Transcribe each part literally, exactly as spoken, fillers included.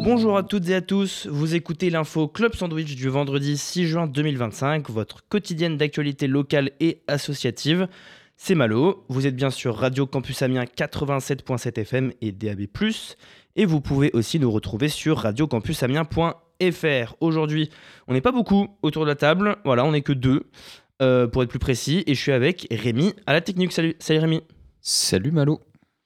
Bonjour à toutes et à tous, vous écoutez l'info Club Sandwich du vendredi six juin deux mille vingt-cinq, votre quotidienne d'actualité locale et associative. C'est Malo, vous êtes bien sûr Radio Campus Amiens quatre-vingt-sept virgule sept F M et D A B plus, et vous pouvez aussi nous retrouver sur radio campus amiens point f r. Aujourd'hui, on n'est pas beaucoup autour de la table, voilà, on n'est que deux, euh, pour être plus précis, et je suis avec Rémi à la technique. Salut, salut Rémi. Salut Malo.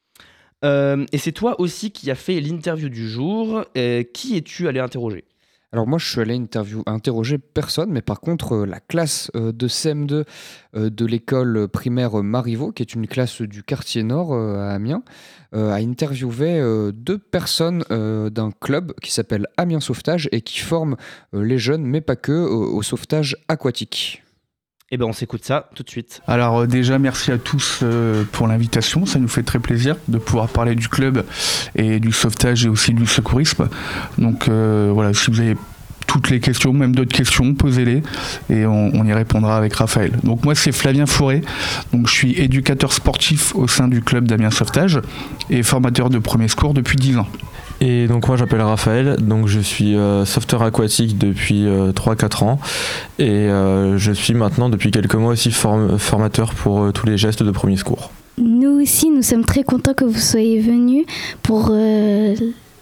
Euh, et c'est toi aussi qui as fait l'interview du jour. Euh, qui es-tu allé interroger ? Alors moi je suis allé interview, interroger personne, mais par contre euh, la classe euh, de C M deux euh, de l'école primaire Marivaux, qui est une classe du quartier nord euh, à Amiens, euh, a interviewé euh, deux personnes euh, d'un club qui s'appelle Amiens Sauvetage et qui forme euh, les jeunes, mais pas que, au, au sauvetage aquatique. Eh ben on s'écoute ça tout de suite. Alors euh, déjà merci à tous euh, pour l'invitation, ça nous fait très plaisir de pouvoir parler du club et du sauvetage et aussi du secourisme. Donc euh, voilà, si vous avez toutes les questions, même d'autres questions, posez-les et on, on y répondra avec Raphaël. Donc moi c'est Flavien Fourré, donc je suis éducateur sportif au sein du club d'Amiens Sauvetage et formateur de premier secours depuis dix ans. Et donc moi j'appelle Raphaël, donc je suis euh, sauveteur aquatique depuis euh, trois à quatre ans et euh, je suis maintenant depuis quelques mois aussi form- formateur pour euh, tous les gestes de premier secours. Nous aussi nous sommes très contents que vous soyez venus pour euh,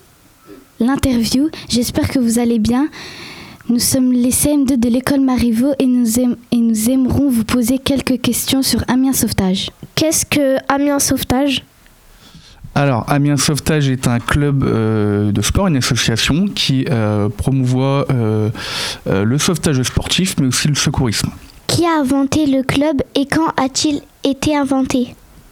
l'interview. J'espère que vous allez bien. Nous sommes les C M deux de l'école Marivaux et nous, aim- et nous aimerons vous poser quelques questions sur Amiens Sauvetage. Qu'est-ce que Amiens Sauvetage ? Alors, Amiens Sauvetage est un club euh, de sport, une association qui euh, promouvoit euh, euh, le sauvetage sportif, mais aussi le secourisme. Qui a inventé le club et quand a-t-il été inventé ?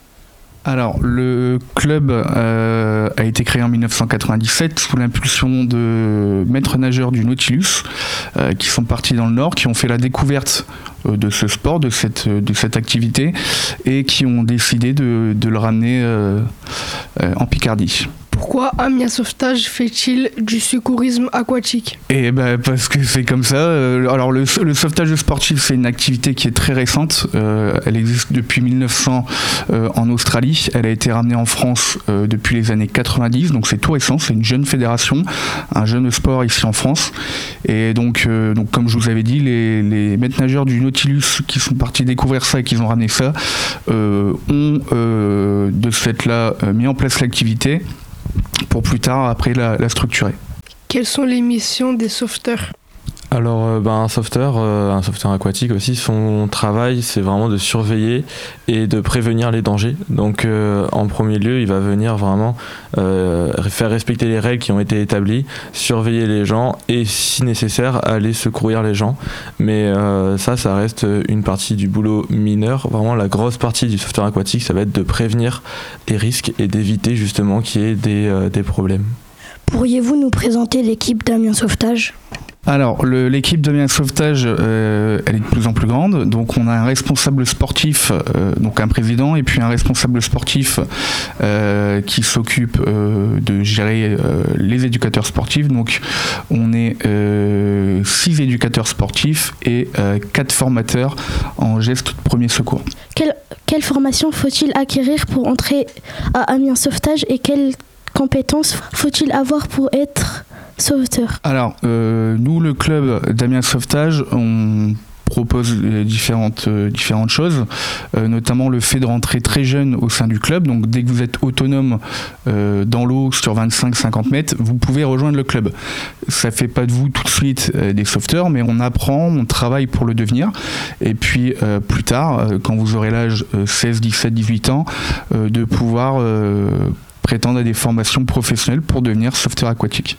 Alors, le club euh, a été créé en dix-neuf cent quatre-vingt-dix-sept sous l'impulsion de maîtres nageurs du Nautilus euh, qui sont partis dans le Nord, qui ont fait la découverte euh, de ce sport, de cette, de cette activité et qui ont décidé de, de le ramener euh, euh, en Picardie. Pourquoi Amiens Sauvetage fait-il du secourisme aquatique ? Et ben parce que c'est comme ça. Alors le, le sauvetage sportif, c'est une activité qui est très récente. Euh, elle existe depuis mille neuf cents euh, en Australie. Elle a été ramenée en France euh, depuis les années quatre-vingt-dix. Donc c'est tout récent. C'est une jeune fédération, un jeune sport ici en France. Et donc, euh, donc comme je vous avais dit, les, les maîtres nageurs du Nautilus qui sont partis découvrir ça et qui ont ramené ça euh, ont euh, de ce fait-là euh, mis en place l'activité pour plus tard après la, la structurer. Quelles sont les missions des sauveteurs ? Alors euh, ben, un sauveteur, euh, un sauveteur aquatique aussi, son travail c'est vraiment de surveiller et de prévenir les dangers. Donc euh, en premier lieu il va venir vraiment euh, faire respecter les règles qui ont été établies, surveiller les gens et si nécessaire aller secourir les gens. Mais euh, ça, ça reste une partie du boulot mineur. Vraiment la grosse partie du sauveteur aquatique ça va être de prévenir les risques et d'éviter justement qu'il y ait des, euh, des problèmes. Pourriez-vous nous présenter l'équipe d'Amiens Sauvetage ? Alors, le, l'équipe d'Amiens Sauvetage, euh, elle est de plus en plus grande. Donc, on a un responsable sportif, euh, donc un président, et puis un responsable sportif euh, qui s'occupe euh, de gérer euh, les éducateurs sportifs. Donc, on est euh, six éducateurs sportifs et euh, quatre formateurs en gestes de premier secours. Quelle, quelle formation faut-il acquérir pour entrer à Amiens Sauvetage et quelles compétences faut-il avoir pour être sauveteur ? Alors, euh, nous, le club d'Amiens Sauvetage, on propose différentes, euh, différentes choses, euh, notamment le fait de rentrer très jeune au sein du club. Donc, dès que vous êtes autonome euh, dans l'eau sur vingt-cinq à cinquante mètres, vous pouvez rejoindre le club. Ça ne fait pas de vous tout de suite euh, des sauveteurs, mais on apprend, on travaille pour le devenir. Et puis, euh, plus tard, euh, quand vous aurez l'âge euh, seize, dix-sept, dix-huit ans, euh, de pouvoir euh, prétendre à des formations professionnelles pour devenir sauveteur aquatique.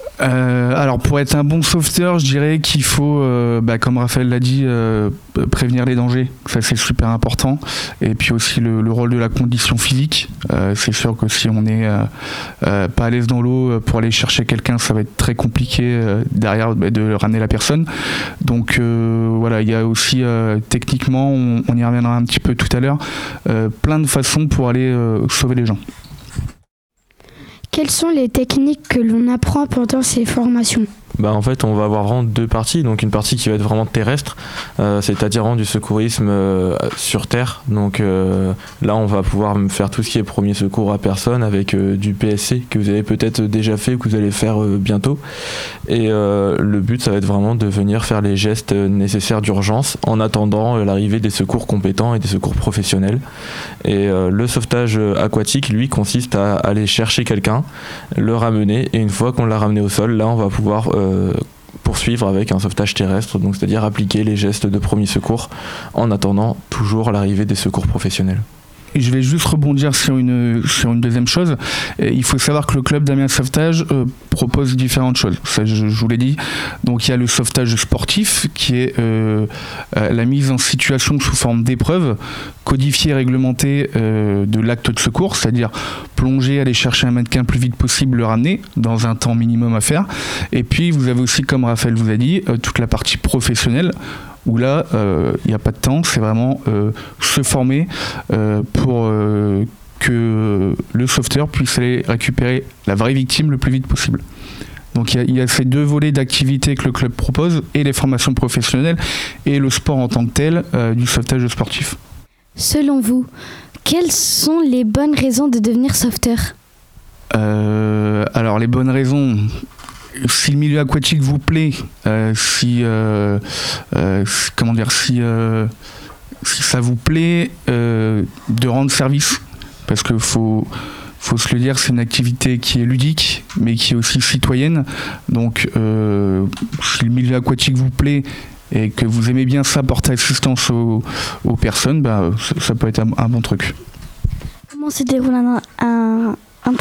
Euh, alors pour être un bon sauveteur, je dirais qu'il faut, euh, bah, comme Raphaël l'a dit, euh, prévenir les dangers. Ça c'est super important. Et puis aussi le, le rôle de la condition physique. Euh, c'est sûr que si on n'est euh, euh, pas à l'aise dans l'eau pour aller chercher quelqu'un, ça va être très compliqué euh, derrière bah, de ramener la personne. Donc euh, voilà, il y a aussi euh, techniquement, on, on y reviendra un petit peu tout à l'heure, euh, plein de façons pour aller euh, sauver les gens. Quelles sont les techniques que l'on apprend pendant ces formations ? Bah en fait on va avoir vraiment deux parties, donc une partie qui va être vraiment terrestre, euh, c'est-à-dire vraiment du secourisme euh, sur terre, donc euh, là on va pouvoir faire tout ce qui est premier secours à personne avec euh, du P S C que vous avez peut-être déjà fait ou que vous allez faire euh, bientôt, et euh, le but ça va être vraiment de venir faire les gestes nécessaires d'urgence en attendant euh, l'arrivée des secours compétents et des secours professionnels. Et euh, le sauvetage aquatique lui consiste à aller chercher quelqu'un, le ramener, et une fois qu'on l'a ramené au sol, là on va pouvoir euh, poursuivre avec un sauvetage terrestre, donc c'est-à-dire appliquer les gestes de premier secours en attendant toujours l'arrivée des secours professionnels. Et je vais juste rebondir sur une, sur une deuxième chose. Et il faut savoir que le club d'Amiens Sauvetage euh, propose différentes choses. Ça, je, je vous l'ai dit. Donc, il y a le sauvetage sportif, qui est euh, euh, la mise en situation sous forme d'épreuve, codifiée et réglementée euh, de l'acte de secours, c'est-à-dire plonger, aller chercher un mannequin le plus vite possible, le ramener dans un temps minimum à faire. Et puis, vous avez aussi, comme Raphaël vous a dit, euh, toute la partie professionnelle, où là, il euh, n'y a pas de temps, c'est vraiment euh, se former euh, pour euh, que le sauveteur puisse aller récupérer la vraie victime le plus vite possible. Donc il y, y a ces deux volets d'activité que le club propose, et les formations professionnelles, et le sport en tant que tel, euh, du sauvetage sportif. Selon vous, quelles sont les bonnes raisons de devenir sauveteur ? euh, Alors les bonnes raisons... Si le milieu aquatique vous plaît, euh, si, euh, euh, si comment dire, si, euh, si ça vous plaît euh, de rendre service, parce que faut faut se le dire, c'est une activité qui est ludique, mais qui est aussi citoyenne. Donc, euh, si le milieu aquatique vous plaît et que vous aimez bien ça, porter assistance aux, aux personnes, bah, ça, ça peut être un, un bon truc. Comment se déroule un, un entraînement ?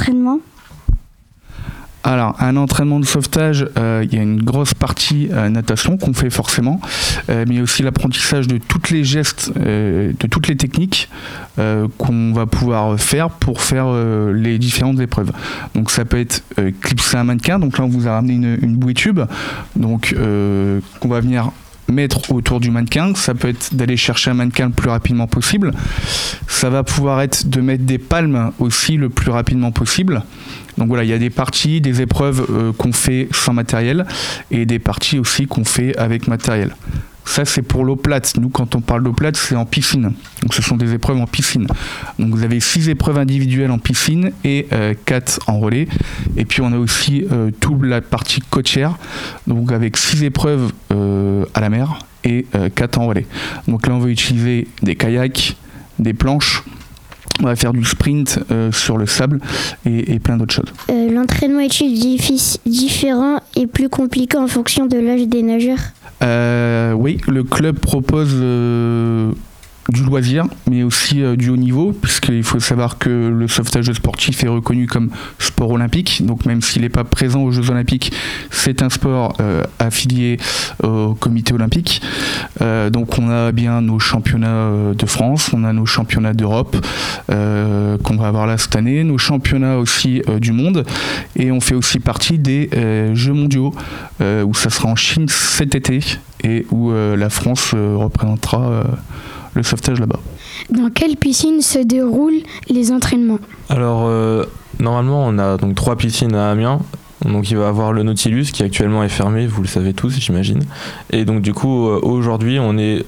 Alors, un entraînement de sauvetage, euh, il y a une grosse partie euh, natation qu'on fait forcément, euh, mais il y a aussi l'apprentissage de tous les gestes, euh, de toutes les techniques euh, qu'on va pouvoir faire pour faire euh, les différentes épreuves. Donc ça peut être euh, clipser un mannequin, donc là on vous a ramené une, une bouée tube, donc euh, qu'on va venir mettre autour du mannequin. Ça peut être d'aller chercher un mannequin le plus rapidement possible. Ça va pouvoir être de mettre des palmes aussi le plus rapidement possible. Donc voilà, il y a des parties, des épreuves euh, qu'on fait sans matériel et des parties aussi qu'on fait avec matériel. Ça, c'est pour l'eau plate. Nous, quand on parle d'eau plate, c'est en piscine. Donc ce sont des épreuves en piscine. Donc vous avez six épreuves individuelles en piscine et euh, quatre en relais. Et puis on a aussi euh, toute la partie côtière, donc avec six épreuves euh, à la mer et euh, quatre en relais. Donc là, on va utiliser des kayaks, des planches. On va faire du sprint euh, sur le sable et, et plein d'autres choses. Euh, l'entraînement est-il diffi- différent et plus compliqué en fonction de l'âge des nageurs ? euh, Oui, le club propose euh, du loisir, mais aussi euh, du haut niveau, puisqu'il faut savoir que le sauvetage sportif est reconnu comme sport olympique. Donc même s'il n'est pas présent aux Jeux Olympiques, c'est un sport euh, affilié au comité olympique. Euh, donc on a bien nos championnats de France, on a nos championnats d'Europe euh, qu'on va avoir là cette année, nos championnats aussi euh, du monde, et on fait aussi partie des euh, Jeux mondiaux euh, où ça sera en Chine cet été et où euh, la France euh, représentera euh, le sauvetage là-bas. Dans quelle piscine se déroulent les entraînements ? Alors euh, normalement on a donc trois piscines à Amiens. Donc il va y avoir le Nautilus qui actuellement est fermé, vous le savez tous j'imagine. Et donc du coup euh, aujourd'hui on est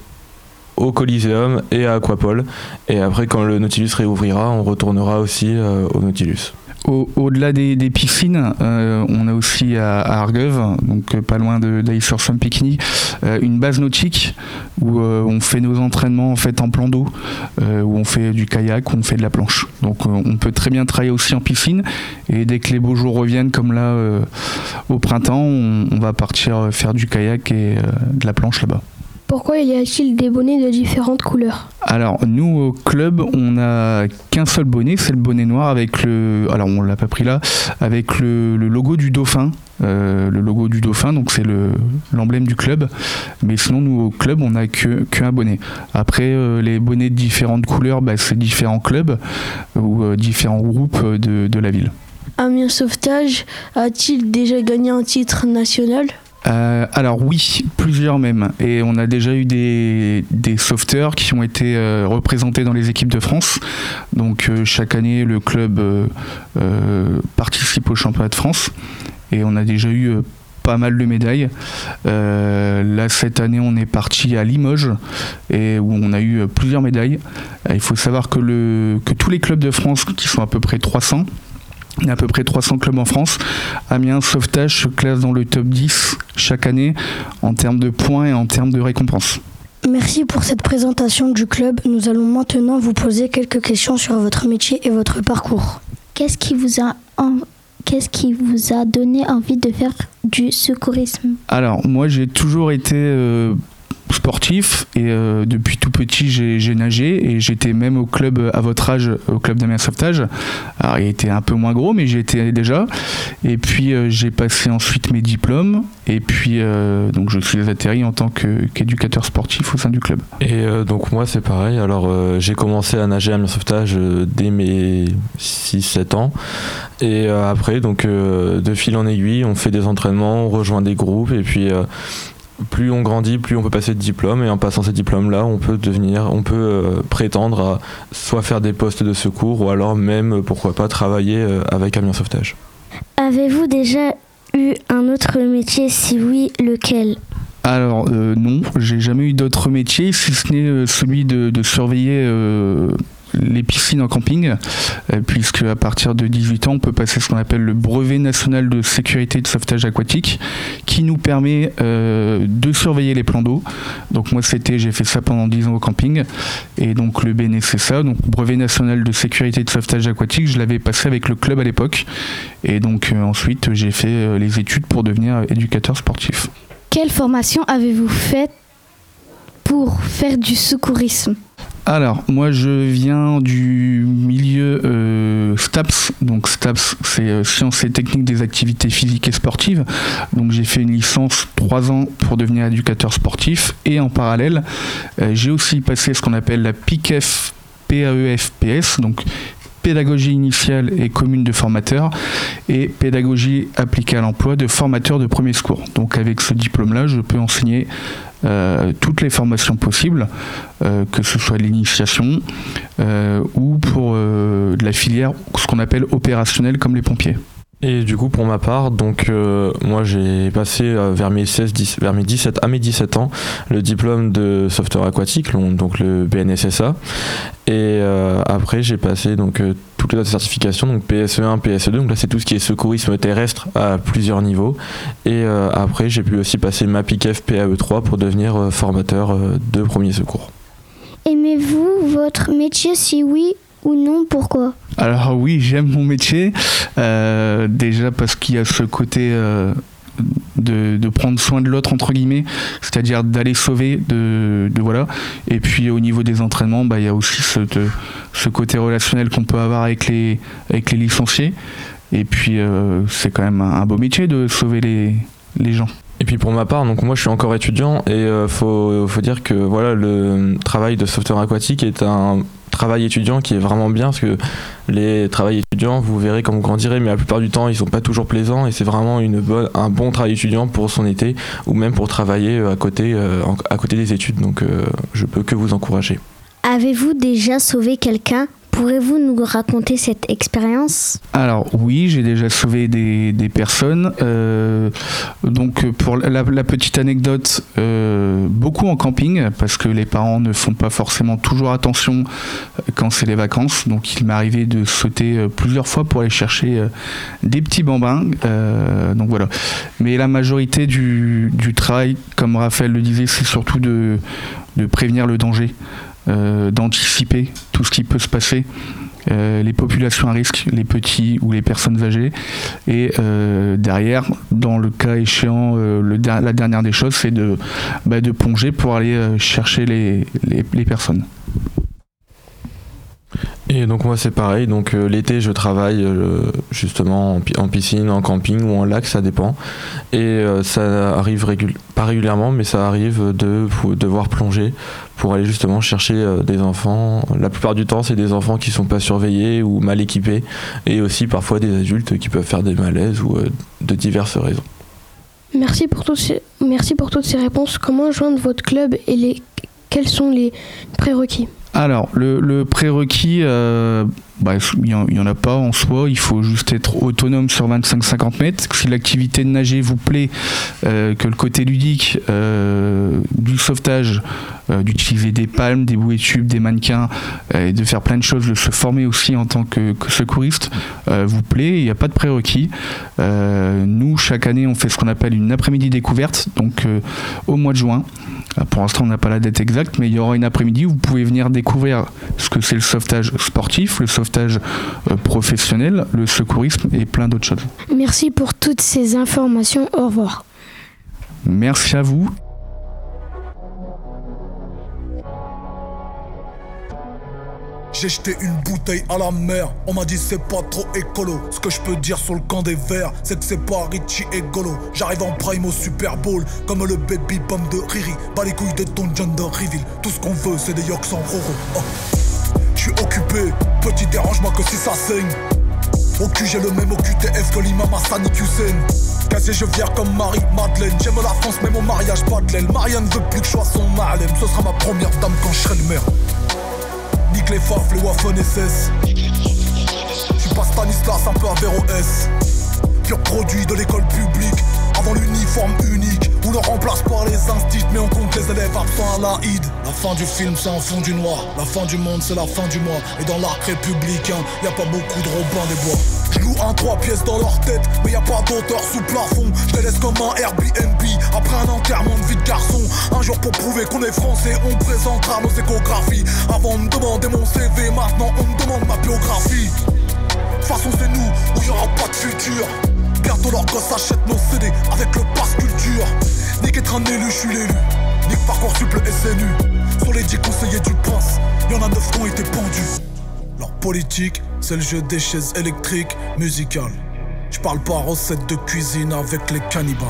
au Coliseum et à Aquapole. Et après quand le Nautilus réouvrira, on retournera aussi euh, au Nautilus. Au, au-delà des, des piscines, euh, on a aussi à, à Argueuvre, donc euh, pas loin de d'Ailly-sur-Somme-Picquigny, euh, une base nautique où euh, on fait nos entraînements en fait en plan d'eau, euh, où on fait du kayak, où on fait de la planche. Donc euh, on peut très bien travailler aussi en piscine, et dès que les beaux jours reviennent, comme là euh, au printemps, on, on va partir faire du kayak et euh, de la planche là-bas. Pourquoi y a-t-il des bonnets de différentes couleurs ? Alors nous au club on n'a qu'un seul bonnet, c'est le bonnet noir avec le, alors on l'a pas pris là, avec le, le logo du dauphin, euh, le logo du dauphin, donc c'est le, l'emblème du club. Mais sinon nous au club on n'a que qu'un bonnet. Après euh, les bonnets de différentes couleurs, bah, c'est différents clubs ou euh, différents groupes de, de la ville. Amiens Sauvetage a-t-il déjà gagné un titre national ? Euh, alors oui, plusieurs même. Et on a déjà eu des, des sauveteurs qui ont été euh, représentés dans les équipes de France. Donc euh, chaque année, le club euh, euh, participe au championnat de France. Et on a déjà eu euh, pas mal de médailles. Euh, là, cette année, on est parti à Limoges, et où on a eu euh, plusieurs médailles. Euh, il faut savoir que, le, que tous les clubs de France, qui sont à peu près trois cents, il y a à peu près trois cents clubs en France. Amiens Sauvetage se classe dans le top dix chaque année en termes de points et en termes de récompenses. Merci pour cette présentation du club. Nous allons maintenant vous poser quelques questions sur votre métier et votre parcours. Qu'est-ce qui vous a, en... Qu'est-ce qui vous a donné envie de faire du secourisme ? Alors, moi, j'ai toujours été euh, sportif et euh, depuis tout petit, j'ai, j'ai nagé et j'étais même au club, à votre âge, au club d'Amiens Sauvetage. Alors, il était un peu moins gros, mais j'y étais déjà. Et puis, euh, j'ai passé ensuite mes diplômes et puis, euh, donc, je suis atterri en tant que, qu'éducateur sportif au sein du club. Et euh, donc, moi, c'est pareil. Alors, euh, j'ai commencé à nager à Amiens Sauvetage euh, dès mes six sept ans. Et euh, après, donc, euh, de fil en aiguille, on fait des entraînements, on rejoint des groupes et puis... Euh, plus on grandit, plus on peut passer de diplômes, et en passant ces diplômes-là, on peut devenir, on peut euh, prétendre à soit faire des postes de secours ou alors même, pourquoi pas, travailler euh, avec Amiens Sauvetage. Avez-vous déjà eu un autre métier ? Si oui, lequel ? Alors euh, non, j'ai jamais eu d'autre métier, si ce n'est euh, celui de, de surveiller euh, les piscines en camping, euh, puisque à partir de dix-huit ans, on peut passer ce qu'on appelle le brevet national de sécurité de sauvetage aquatique, qui nous permet euh, de surveiller les plans d'eau. Donc moi, c'était, j'ai fait ça pendant dix ans au camping, et donc le B N S S A, donc brevet national de sécurité de sauvetage aquatique, je l'avais passé avec le club à l'époque, et donc euh, ensuite j'ai fait euh, les études pour devenir éducateur sportif. Quelle formation avez-vous faite pour faire du secourisme ? Alors, moi je viens du milieu euh, STAPS, donc STAPS c'est euh, Sciences et Techniques des Activités Physiques et Sportives, donc j'ai fait une licence trois ans pour devenir éducateur sportif, et en parallèle euh, j'ai aussi passé ce qu'on appelle la P I C F, P A E F P S, donc pédagogie initiale et commune de formateurs, et pédagogie appliquée à l'emploi de formateur de premier secours. Donc avec ce diplôme-là, je peux enseigner euh, toutes les formations possibles, euh, que ce soit l'initiation euh, ou pour euh, de la filière, ce qu'on appelle opérationnelle, comme les pompiers. Et du coup, pour ma part, donc euh, moi j'ai passé euh, vers mes seize, dix, vers mes dix-sept à mes dix-sept ans le diplôme de sauveteur aquatique, donc le B N S S A. Et euh, après j'ai passé donc euh, toutes les autres certifications, donc P S E un, P S E deux. Donc là c'est tout ce qui est secourisme terrestre à plusieurs niveaux. Et euh, après j'ai pu aussi passer ma P I C F P A E trois pour devenir euh, formateur euh, de premier secours. Aimez-vous votre métier ? Si oui ou non, pourquoi ? Alors oui, j'aime mon métier, euh, déjà parce qu'il y a ce côté euh, de, de prendre soin de l'autre, entre guillemets, c'est-à-dire d'aller sauver, de, de voilà. Et puis au niveau des entraînements, bah, il y a aussi ce, de, ce côté relationnel qu'on peut avoir avec les, avec les licenciés. Et puis euh, c'est quand même un, un beau métier de sauver les, les gens. Et puis pour ma part, donc moi je suis encore étudiant, et euh, faut, faut dire que voilà, le travail de sauveteur aquatique est un travail étudiant qui est vraiment bien, parce que les travails étudiants, vous verrez quand vous grandirez, mais la plupart du temps ils sont pas toujours plaisants, et c'est vraiment une bonne, un bon travail étudiant pour son été, ou même pour travailler à côté, euh, à côté des études, donc euh, je peux que vous encourager. Avez-vous déjà sauvé quelqu'un ? Pourrez-vous nous raconter cette expérience ? Alors oui, j'ai déjà sauvé des, des personnes. Euh, donc pour la, la petite anecdote, euh, beaucoup en camping, parce que les parents ne font pas forcément toujours attention quand c'est les vacances. Donc il m'est arrivé de sauter plusieurs fois pour aller chercher des petits bambins. Euh, donc voilà. Mais la majorité du, du travail, comme Raphaël le disait, c'est surtout de, de prévenir le danger. Euh, d'anticiper tout ce qui peut se passer, euh, les populations à risque, les petits ou les personnes âgées, et euh, derrière, dans le cas échéant, euh, le, la dernière des choses, c'est de, bah, de plonger pour aller euh, chercher les, les, les personnes. Et donc moi c'est pareil, donc euh, l'été je travaille euh, justement en, pi- en piscine, en camping ou en lac, ça dépend. Et euh, ça arrive régul- pas régulièrement, mais ça arrive de pour devoir plonger pour aller justement chercher euh, des enfants. La plupart du temps c'est des enfants qui sont pas surveillés ou mal équipés, et aussi parfois des adultes qui peuvent faire des malaises ou euh, de diverses raisons. Merci pour, toutes ces, merci pour toutes ces réponses. Comment joindre votre club et les, quels sont les prérequis ? Alors, le, le prérequis, euh, bah, il n'y en, en a pas en soi. Il faut juste être autonome sur vingt-cinq à cinquante mètres. Si l'activité de nager vous plaît, euh, que le côté ludique euh, du sauvetage, euh, d'utiliser des palmes, des bouées tubes, des mannequins, euh, et de faire plein de choses, de se former aussi en tant que, que secouriste, euh, vous plaît, il n'y a pas de prérequis. Euh, nous, chaque année, on fait ce qu'on appelle une après-midi découverte, donc euh, au mois de juin. Pour l'instant, on n'a pas la date exacte, mais il y aura une après-midi où vous pouvez venir découvrir ce que c'est le sauvetage sportif, le sauvetage euh, professionnel, le secourisme et plein d'autres choses. Merci pour toutes ces informations. Au revoir. Merci à vous. J'ai jeté une bouteille à la mer, on m'a dit c'est pas trop écolo. Ce que je peux dire sur le camp des verts, c'est que c'est pas Richie et Golo. J'arrive en prime au Super Bowl, comme le baby bomb de Riri. Bas les couilles de ton John de Reveal, tout ce qu'on veut c'est des yoks sans roro. Oh. J'suis occupé, petit dérange-moi que si ça saigne. Au cul j'ai le même O Q T F que l'imam Hassan Hussein. Cassé je viens comme Marie-Madeleine. J'aime la France mais mon mariage pas de l'aile. Marianne veut plus que je sois son Marlem. Ce sera ma première dame quand je serai le maire. Nique les faf, les Waffen S S. J'suis pas Stanislas, un peu Averroès. Pur produit de l'école publique. Avant l'uniforme unique, où l'on remplace par les instits, mais on compte les élèves absents à l'Aïd. La fin du film c'est un fond du noir, la fin du monde c'est la fin du mois. Et dans l'arc républicain, y a pas beaucoup de Robin des Bois. J'loue un trois pièces dans leur tête, mais y a pas d'auteur sous plafond. J'les laisse comme un Airbnb, après un enterrement de vie de garçon. Un jour pour prouver qu'on est français, on présentera nos échographies. Avant on me demandait mon C V, maintenant on me demande ma biographie. De toute façon c'est nous, où y aura pas de futur. Bientôt leur gosse achète nos C D avec le pass culture. Nick être un élu, je suis l'élu. Nick Parcoursup le S N U. Sur les dix conseillers du prince, y'en a neuf qui ont été pendus. Leur politique, c'est le jeu des chaises électriques musicales. J'parle pas recette de cuisine avec les cannibales.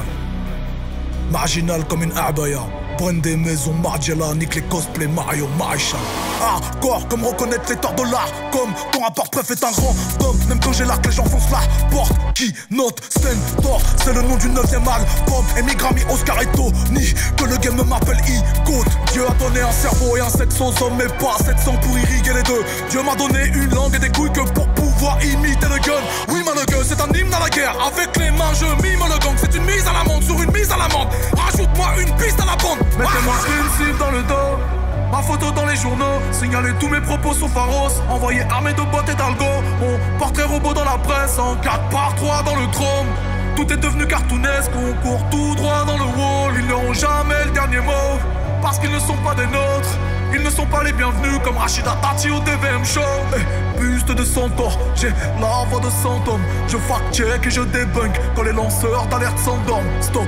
Marginal comme une abaya. Prenne des maisons Margiela, nique les cosplays Mario Maréchal. Hardcore comme reconnaître les torts de l'art. Comme ton rapport préf est un grand homme. Même quand j'ai l'arc les gens foncent la porte. Qui note Stentor, c'est le nom du neuvième album. Emigrami Oscar et Tony, que le game m'appelle I-Goat. Dieu a donné un cerveau et un sexe aux hommes, mais pas sept cents pour irriguer les deux. Dieu m'a donné une langue et des couilles que pour pouvoir imiter le gun. Oui man le gun, c'est un hymne à la guerre. Avec les mains je mime le gang. C'est une mise à l'amende sur une mise à l'amende. Rajoute-moi une piste à la bande. Mettez-moi une cible dans le dos, ma photo dans les journaux. Signalez tous mes propos sous Pharos. Envoyez armée de bottes et d'algo. Mon portrait robot dans la presse en quatre par trois dans le chrome. Tout est devenu cartoonesque, on court tout droit dans le wall. Ils n'auront jamais le dernier mot, parce qu'ils ne sont pas des nôtres. Ils ne sont pas les bienvenus comme Rachida Tati au D V M Show. Hey, buste de centaure, j'ai la voix de cent hommes. Je fact-check et je débunk quand les lanceurs d'alerte s'endorment. Stop.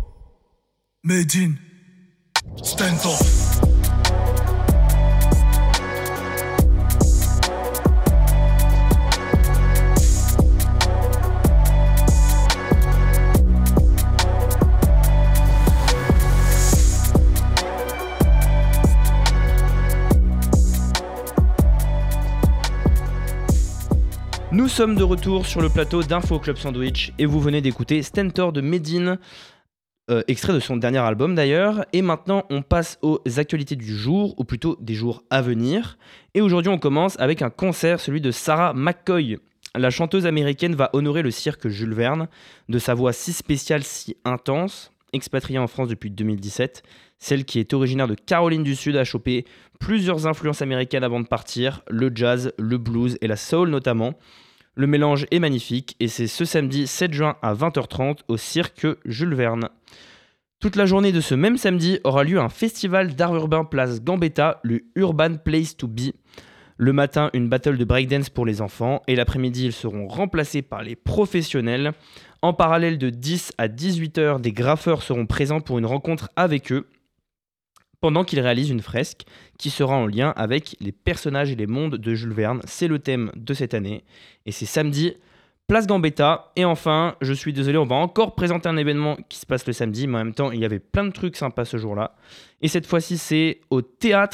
Made in Stentor. Nous sommes de retour sur le plateau d'Info Club Sandwich et vous venez d'écouter Stentor de Medine, euh, extrait de son dernier album d'ailleurs. Et maintenant on passe aux actualités du jour, ou plutôt des jours à venir. Et aujourd'hui on commence avec un concert, celui de Sarah McCoy. La chanteuse américaine va honorer le cirque Jules Verne de sa voix si spéciale, si intense. Expatriée en France depuis deux mille dix-sept, celle qui est originaire de Caroline du Sud a chopé plusieurs influences américaines avant de partir, le jazz, le blues et la soul notamment. Le mélange est magnifique et c'est ce samedi sept juin à vingt heures trente au cirque Jules Verne. Toute la journée de ce même samedi aura lieu un festival d'art urbain place Gambetta, le Urban Place to Be. Le matin, une battle de breakdance pour les enfants et l'après-midi, ils seront remplacés par les professionnels. En parallèle, de dix à dix-huit heures, des graffeurs seront présents pour une rencontre avec eux pendant qu'ils réalisent une fresque qui sera en lien avec les personnages et les mondes de Jules Verne. C'est le thème de cette année et c'est samedi, place Gambetta. Et enfin, je suis désolé, on va encore présenter un événement qui se passe le samedi, mais en même temps, il y avait plein de trucs sympas ce jour-là. Et cette fois-ci, c'est au théâtre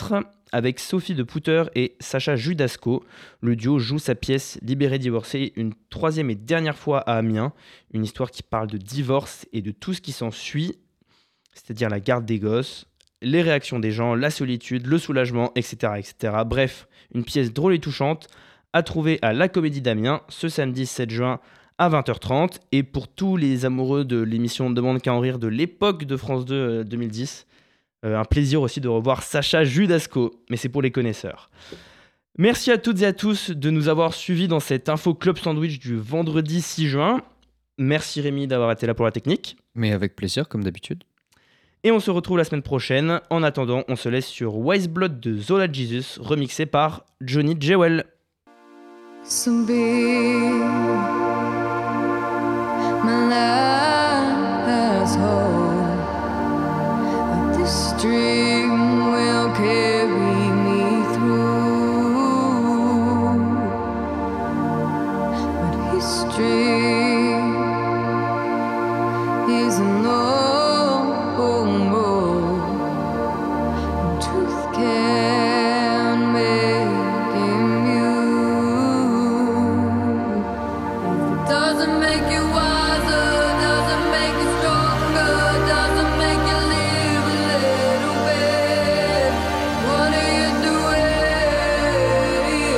avec Sophie de Pouter et Sacha Judasco. Le duo joue sa pièce Libéré, divorcé une troisième et dernière fois à Amiens. Une histoire qui parle de divorce et de tout ce qui s'ensuit, c'est-à-dire la garde des gosses, les réactions des gens, la solitude, le soulagement, et cetera, et cetera. Bref, une pièce drôle et touchante à trouver à la Comédie d'Amiens ce samedi sept juin à vingt heures trente. Et pour tous les amoureux de l'émission Demande qu'à en rire de l'époque de France deux euh, deux mille dix, euh, un plaisir aussi de revoir Sacha Judasco, mais c'est pour les connaisseurs. Merci à toutes et à tous de nous avoir suivis dans cette info Club Sandwich du vendredi six juin. Merci Rémi d'avoir été là pour la technique. Mais avec plaisir, comme d'habitude. Et on se retrouve la semaine prochaine. En attendant, on se laisse sur Wise Blood de Zola Jesus, remixé par Johnny Jewel. So big, my last hope, but this dream will carry me through. But history is a long road, and truth can make him doesn't make you wiser, doesn't make you stronger, doesn't make you live a little bit. What are you doing?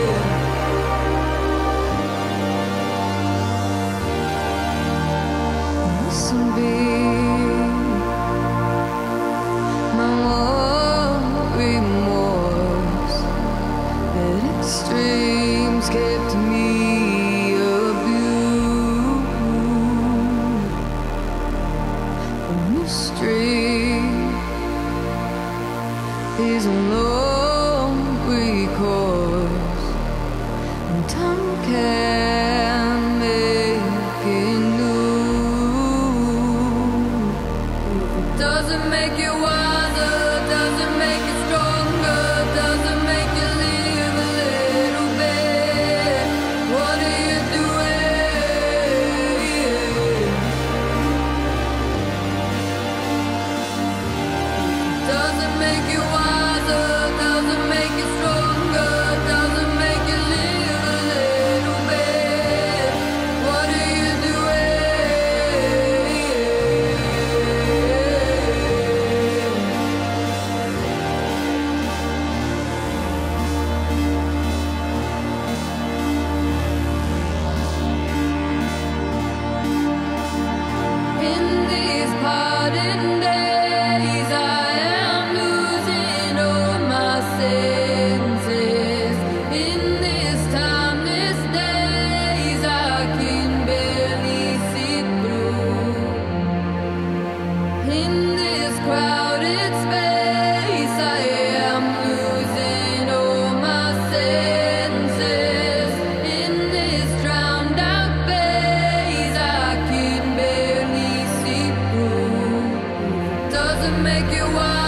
Listen, babe, my one remorse that extremes kept me. Is a long recourse, and time can make it new. It doesn't make you wiser, doesn't make you stronger, doesn't make you live a little bit. What are you doing? It doesn't make you doesn't make you stronger, doesn't make you live a little bit. What are you doing? In these parting days, I am losing all my senses. In this timeless days, I can barely see through. In this crowded space, I am losing all my senses. In this drowned out phase, I can barely see through. Doesn't make you wild.